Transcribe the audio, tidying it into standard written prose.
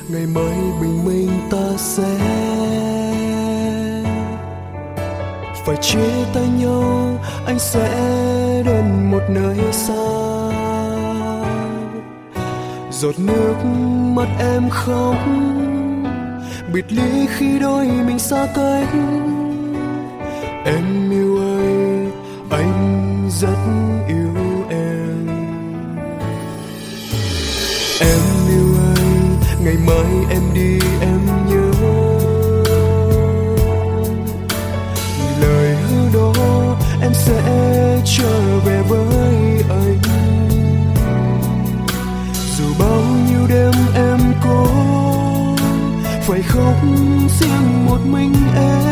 ngày mai bình minh ta sẽ phải chia tay nhau, anh sẽ đến một nơi xa. Giọt nước mắt em khóc, biệt ly khi đôi mình xa cách. Em yêu ơi, anh rất yêu em. Em yêu ơi, ngày mai em đi em nhớ lời hứa đó, em sẽ trở về với anh. Dù bao nhiêu đêm em có phải khóc riêng một mình em,